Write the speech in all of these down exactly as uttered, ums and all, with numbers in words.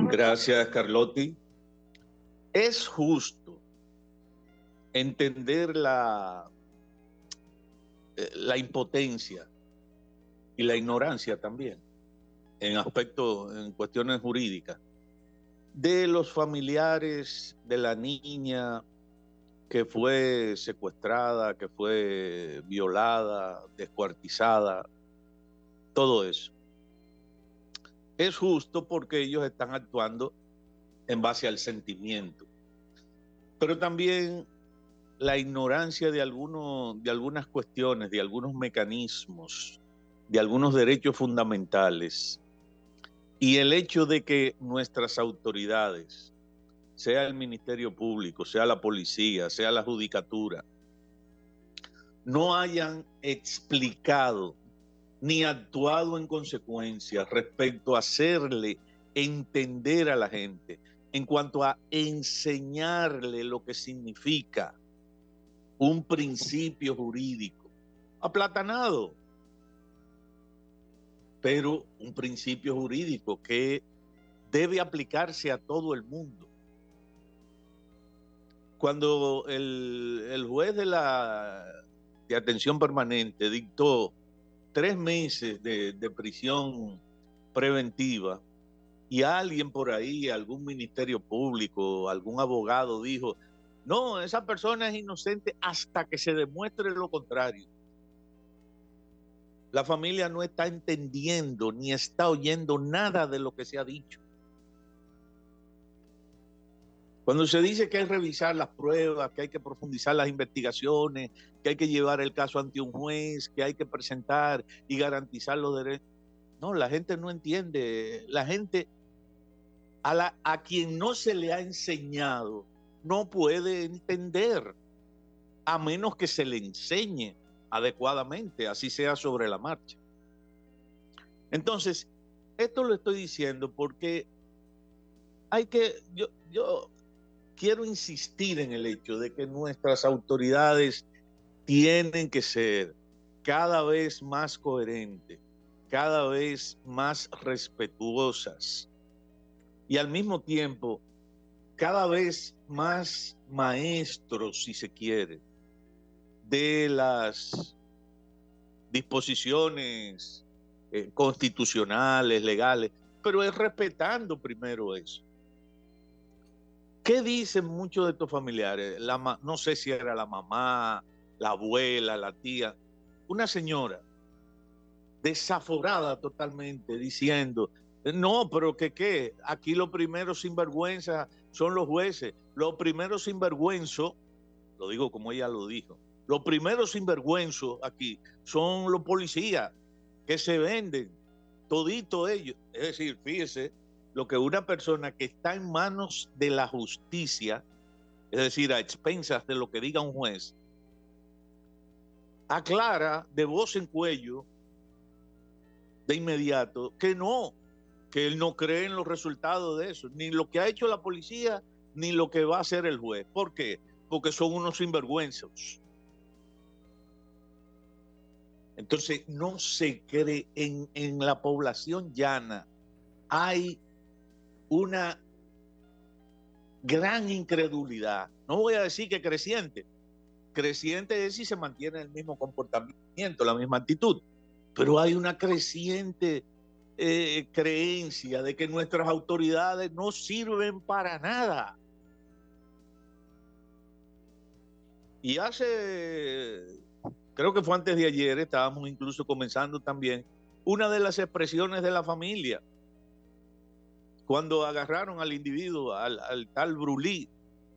Gracias, Carlotti. Es justo entender la, la impotencia y la ignorancia también en aspectos, en cuestiones jurídicas, de los familiares de la niña que fue secuestrada, que fue violada, descuartizada, todo eso. Es justo porque ellos están actuando en base al sentimiento, pero también la ignorancia de, algunos, de algunas cuestiones, de algunos mecanismos, de algunos derechos fundamentales, y el hecho de que nuestras autoridades, sea el Ministerio Público, sea la policía, sea la judicatura, no hayan explicado ni actuado en consecuencia respecto a hacerle entender a la gente, en cuanto a enseñarle lo que significa un principio jurídico aplatanado, pero un principio jurídico que debe aplicarse a todo el mundo. Cuando el, el juez de la de atención permanente dictó tres meses de, de prisión preventiva y alguien por ahí, algún ministerio público, algún abogado dijo, no, esa persona es inocente hasta que se demuestre lo contrario. La familia no está entendiendo ni está oyendo nada de lo que se ha dicho. Cuando se dice que hay que revisar las pruebas, que hay que profundizar las investigaciones, que hay que llevar el caso ante un juez, que hay que presentar y garantizar los derechos, no, la gente no entiende. La gente, a, la, a quien no se le ha enseñado, no puede entender, a menos que se le enseñe adecuadamente, así sea sobre la marcha. Entonces, esto lo estoy diciendo porque hay que, yo, yo quiero insistir en el hecho de que nuestras autoridades tienen que ser cada vez más coherentes, cada vez más respetuosas y al mismo tiempo cada vez más maestros, si se quiere, de las disposiciones eh, constitucionales, legales, pero es respetando primero eso. ¿Qué dicen muchos de estos familiares? La, no sé si era la mamá, la abuela, la tía, una señora desaforada totalmente, diciendo, no, pero que qué, aquí los primeros sinvergüenza son los jueces, los primeros sinvergüenzos, lo digo como ella lo dijo, los primeros sinvergüenzos aquí son los policías que se venden, todito ellos. Es decir, fíjese lo que una persona que está en manos de la justicia, es decir, a expensas de lo que diga un juez, aclara de voz en cuello, de inmediato, que no, que él no cree en los resultados de eso, ni lo que ha hecho la policía, ni lo que va a hacer el juez. ¿Por qué? Porque son unos sinvergüenzos. Entonces, no se cree en, en la población llana. Hay una gran incredulidad. No voy a decir que creciente. Creciente es si se mantiene el mismo comportamiento, la misma actitud. Pero hay una creciente eh, creencia de que nuestras autoridades no sirven para nada. Y hace, creo que fue antes de ayer, estábamos incluso comenzando también una de las expresiones de la familia, cuando agarraron al individuo, al, al tal Brulí,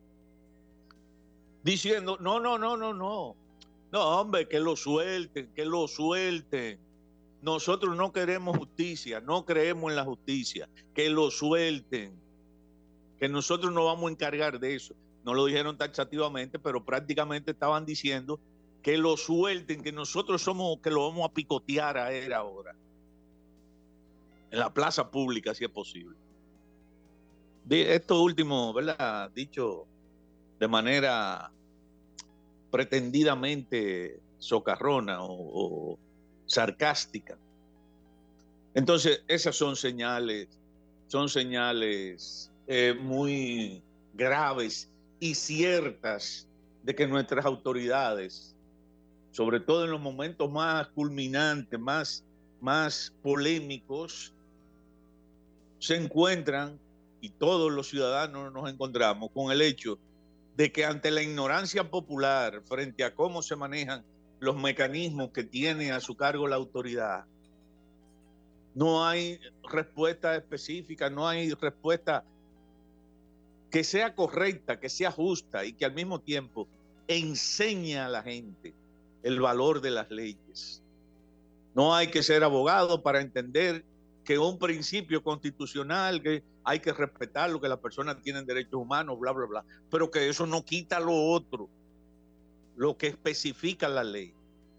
diciendo, no, no, no, no, no, no, hombre, que lo suelten, que lo suelten. Nosotros no queremos justicia, no creemos en la justicia, que lo suelten, que nosotros nos vamos a encargar de eso. No lo dijeron taxativamente, pero prácticamente estaban diciendo que lo suelten, que nosotros somos, que lo vamos a picotear a él ahora, en la plaza pública, si es posible. De esto último, ¿verdad? Dicho de manera pretendidamente socarrona o, o sarcástica. Entonces, esas son señales son señales eh, muy graves y ciertas de que nuestras autoridades, sobre todo en los momentos más culminantes, más, más polémicos, se encuentran, y todos los ciudadanos nos encontramos con el hecho de que ante la ignorancia popular, frente a cómo se manejan los mecanismos que tiene a su cargo la autoridad, no hay respuesta específica, no hay respuesta que sea correcta, que sea justa y que al mismo tiempo enseñe a la gente el valor de las leyes. No hay que ser abogado para entender que un principio constitucional, que hay que respetar lo que las personas tienen derechos humanos, bla, bla, bla, pero que eso no quita lo otro, lo que especifica la ley.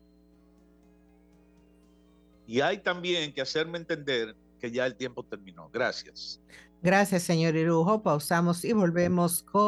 Y hay también que hacerme entender que ya el tiempo terminó. Gracias. Gracias, señor Irujo. Pausamos y volvemos con